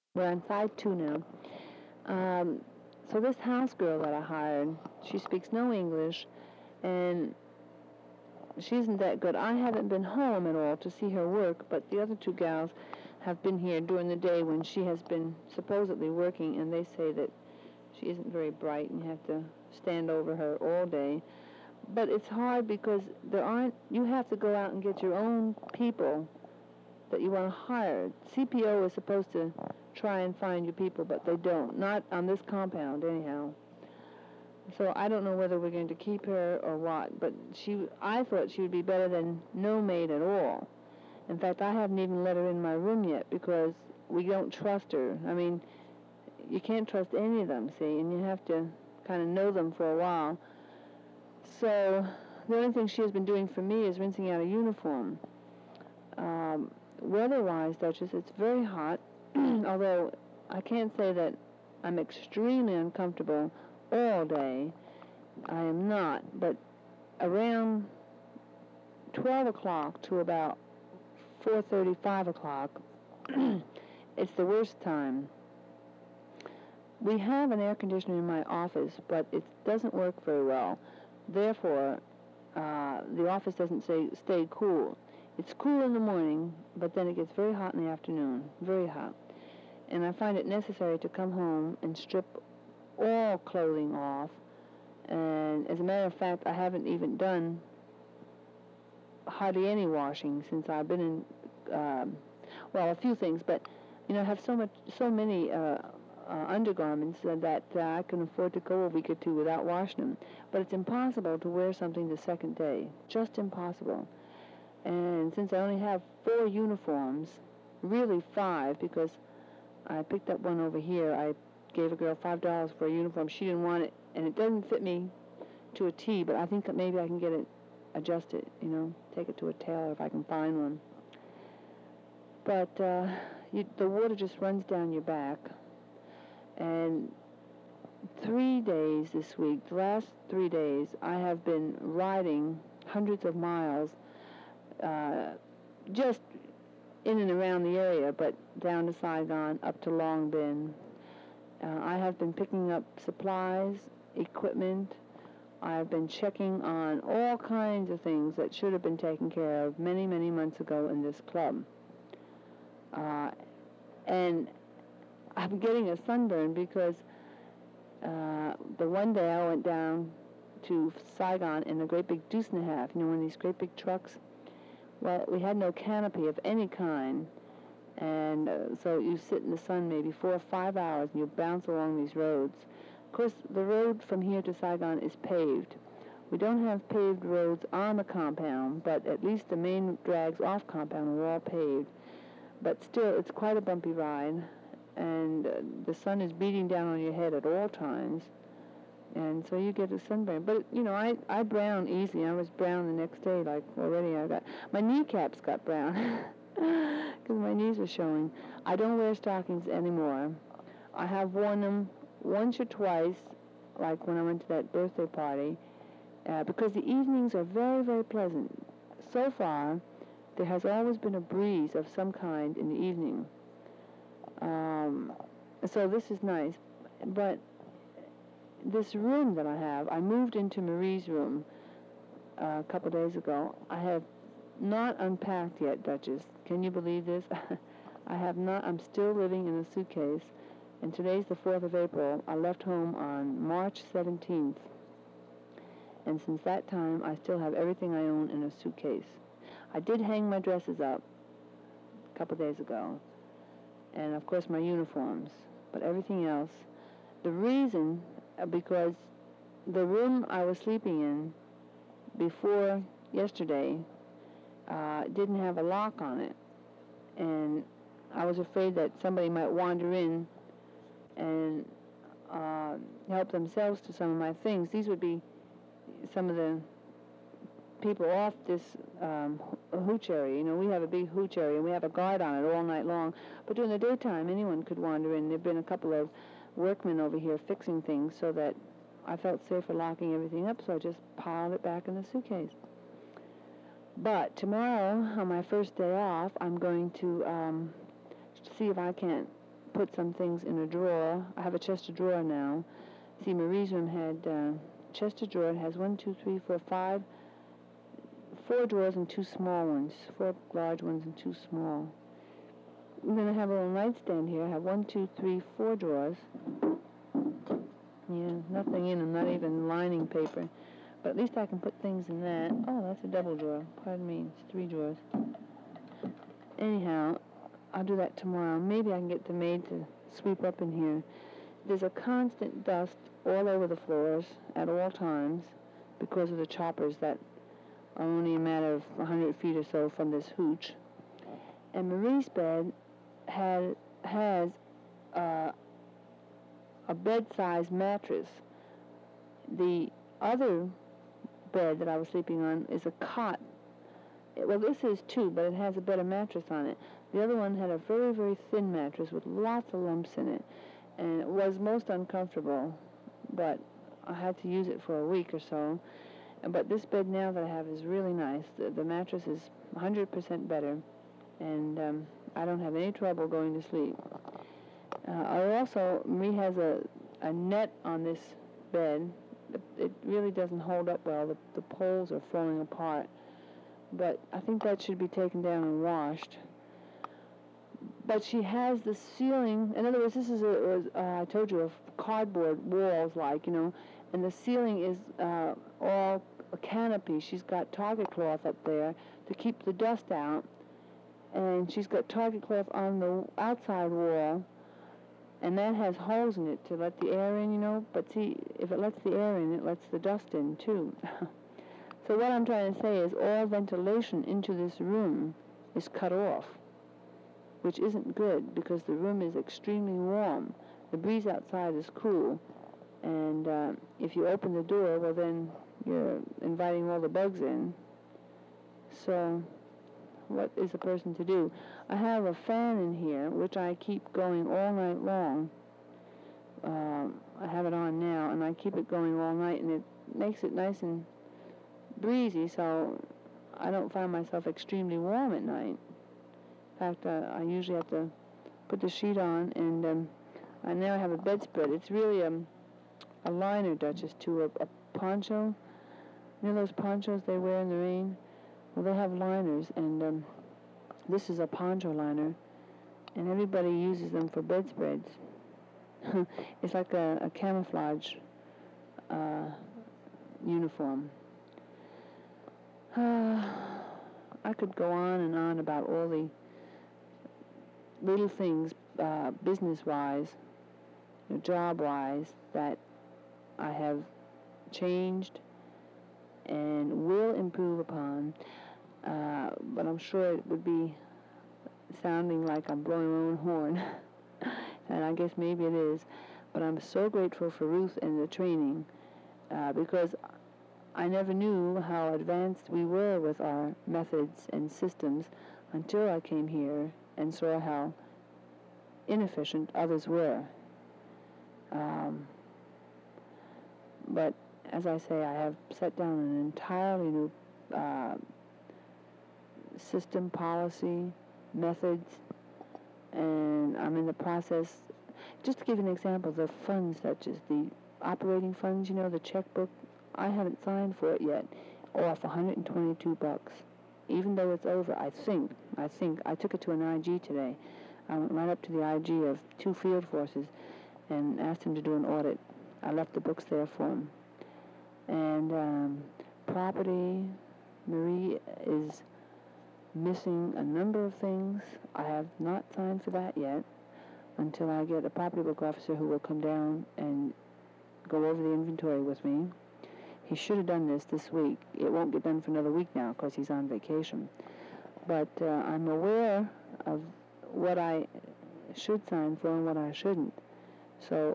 We're on side two now. Um, so this house girl that I hired, she speaks no English, and she isn't that good. I haven't been home at all to see her work, but the other two gals have been here during the day when she has been supposedly working, and they say that she isn't very bright and you have to stand over her all day. But it's hard because you have to go out and get your own people that you want to hire. CPO is supposed to try and find you people, but they don't. Not on this compound, anyhow. So I don't know whether we're going to keep her or what, but I thought she would be better than no maid at all. In fact, I haven't even let her in my room yet because we don't trust her. I mean, you can't trust any of them, see, and you have to kind of know them for a while. So the only thing she has been doing for me is rinsing out a uniform. Weather-wise, Duchess, it's very hot, although I can't say that I'm extremely uncomfortable all day. I am not, but around 12 o'clock to about 4:30, 5 o'clock, it's the worst time. We have an air conditioner in my office, but it doesn't work very well. Therefore, the office doesn't stay cool. It's cool in the morning, but then it gets very hot in the afternoon, very hot. And I find it necessary to come home and strip all clothing off. And as a matter of fact, I haven't even done hardly any washing since I've been in, well, a few things, but, I have so many undergarments that I can afford to go a week or two without washing them. But it's impossible to wear something the second day. Just impossible. And since I only have 4 uniforms, really 5, because I picked up one over here. I gave a girl $5 for a uniform. She didn't want it, and it doesn't fit me to a T, but I think that maybe I can get it adjusted, take it to a tailor if I can find one. But the water just runs down your back. And 3 days this week, the last 3 days, I have been riding hundreds of miles just in and around the area, but down to Saigon, up to Long Binh. I have been picking up supplies, equipment. I've been checking on all kinds of things that should have been taken care of many, many months ago in this club. And I'm getting a sunburn because the one day I went down to Saigon in a great big deuce and a half, one of these great big trucks. Well, we had no canopy of any kind, and so you sit in the sun maybe 4 or 5 hours and you bounce along these roads. Of course, the road from here to Saigon is paved. We don't have paved roads on the compound, but at least the main drags off compound are all paved. But still, it's quite a bumpy ride, and the sun is beating down on your head at all times, and so you get a sunburn. But, I brown easy. I was brown the next day, like already my kneecaps got brown because my knees were showing. I don't wear stockings anymore. I have worn them once or twice, like when I went to that birthday party, because the evenings are very, very pleasant. So far, there has always been a breeze of some kind in the evening. So this is nice. But this room that I have, I moved into Marie's room a couple days ago. I have not unpacked yet, Duchess. Can you believe this? I have not. I'm still living in a suitcase. And today's the 4th of April. I left home on March 17th. And since that time, I still have everything I own in a suitcase. I did hang my dresses up a couple days ago. And, of course, my uniforms. But everything else, the reason, because the room I was sleeping in before yesterday didn't have a lock on it. And I was afraid that somebody might wander in and help themselves to some of my things. These would be some of the people off this hooch area. We have a big hooch area, and we have a guard on it all night long. But during the daytime, anyone could wander in. There have been a couple of workmen over here fixing things so that I felt safer locking everything up, so I just piled it back in the suitcase. But tomorrow, on my first day off, I'm going to see if I can't put some things in a drawer. I have a chest of drawer now. See, Marie's room had chest of drawer. It has 1, 2, 3, 4, 5, 4 drawers and 2 small ones, 4 large ones and 2 small. And then I have a little nightstand here. I have 1, 2, 3, 4 drawers. Yeah, nothing in them, not even lining paper. But at least I can put things in that. Oh, that's a double drawer. Pardon me, it's 3 drawers. Anyhow, I'll do that tomorrow. Maybe I can get the maid to sweep up in here. There's a constant dust all over the floors at all times because of the choppers that are only a matter of 100 feet or so from this hooch. And Marie's bed has a bed-sized mattress. The other bed that I was sleeping on is a cot. Well, this is too, but it has a better mattress on it. The other one had a very, very thin mattress with lots of lumps in it, and it was most uncomfortable, but I had to use it for a week or so. But this bed now that I have is really nice. The mattress is 100% better, and I don't have any trouble going to sleep. Marie has a net on this bed. It really doesn't hold up well. The poles are falling apart. But I think that should be taken down and washed. But she has the ceiling. In other words, this is I told you, a cardboard walls and the ceiling is all a canopy. She's got target cloth up there to keep the dust out. And she's got target cloth on the outside wall. And that has holes in it to let the air in, But see, if it lets the air in, it lets the dust in, too. So what I'm trying to say is all ventilation into this room is cut off, which isn't good because the room is extremely warm. The breeze outside is cool. And if you open the door, well, then you're inviting all the bugs in. So what is a person to do? I have a fan in here, which I keep going all night long. I have it on now, and I keep it going all night, and it makes it nice and breezy, so I don't find myself extremely warm at night. In fact, I usually have to put the sheet on, and I now have a bedspread. It's really a liner, Duchess, to a poncho. You know those ponchos they wear in the rain? Well, they have liners, and this is a poncho liner, and everybody uses them for bedspreads. It's like a camouflage uniform. I could go on and on about all the little things, business-wise, job-wise, that I have changed and will improve upon. But I'm sure it would be sounding like I'm blowing my own horn, and I guess maybe it is. But I'm so grateful for Ruth and the training, because I never knew how advanced we were with our methods and systems until I came here and saw how inefficient others were. But as I say, I have set down an entirely new system, policy, methods, and I'm in the process. Just to give you an example, the funds, such as the operating funds, the checkbook, I haven't signed for it yet, off $122. Even though it's over, I think, I took it to an IG today. I went right up to the IG of 2 field forces and asked him to do an audit. I left the books there for him. And property, Marie is missing a number of things. I have not signed for that yet until I get a property book officer who will come down and go over the inventory with me. He should have done this week. It won't get done for another week now because he's on vacation. But I'm aware of what I should sign for and what I shouldn't. So,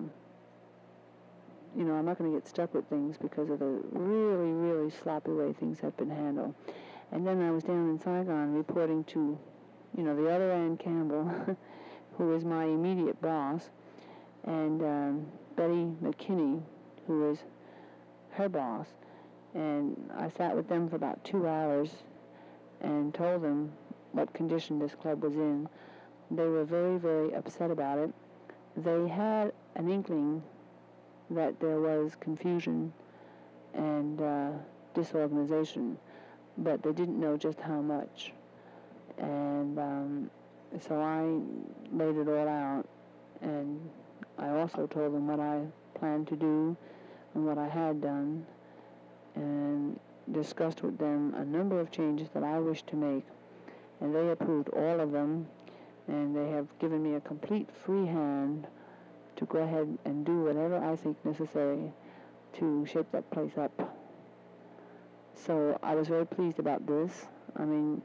I'm not going to get stuck with things because of the really, really sloppy way things have been handled. And then I was down in Saigon reporting to, the other Ann Campbell, who is my immediate boss, and Betty McKinney, who is her boss. And I sat with them for about 2 hours and told them what condition this club was in. They were very, very upset about it. They had an inkling that there was confusion and disorganization, but they didn't know just how much. And so I laid it all out, and I also told them what I planned to do and what I had done, and discussed with them a number of changes that I wished to make, and they approved all of them, and they have given me a complete free hand to go ahead and do whatever I think necessary to shape that place up. So I was very pleased about this. I mean,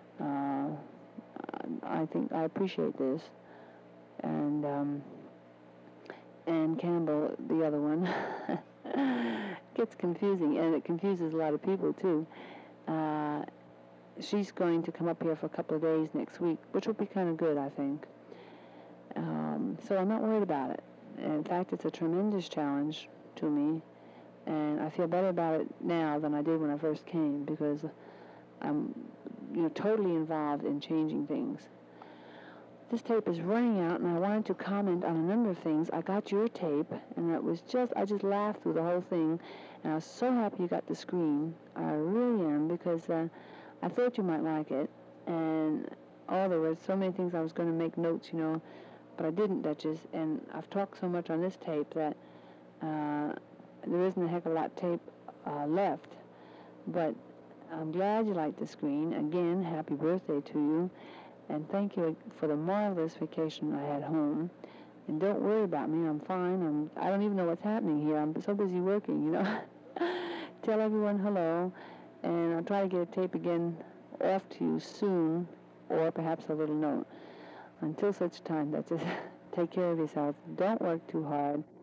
I think I appreciate this. And Campbell, the other one, gets confusing, and it confuses a lot of people too. She's going to come up here for a couple of days next week, which will be kind of good, I think. So I'm not worried about it. In fact, it's a tremendous challenge to me, and I feel better about it now than I did when I first came, because I'm, totally involved in changing things. This tape is running out, and I wanted to comment on a number of things. I got your tape, and I just laughed through the whole thing, and I was so happy you got the screen. I really am, because I thought you might like it, and there were so many things I was going to make notes, but I didn't, Duchess, and I've talked so much on this tape that there isn't a heck of a lot of tape left, but I'm glad you liked the screen. Again, happy birthday to you, and thank you for the marvelous vacation I had home. And don't worry about me, I'm fine. I don't even know what's happening here. I'm so busy working, Tell everyone hello, and I'll try to get a tape again off to you soon, or perhaps a little note. Until such time, that's it. Take care of yourself. Don't work too hard.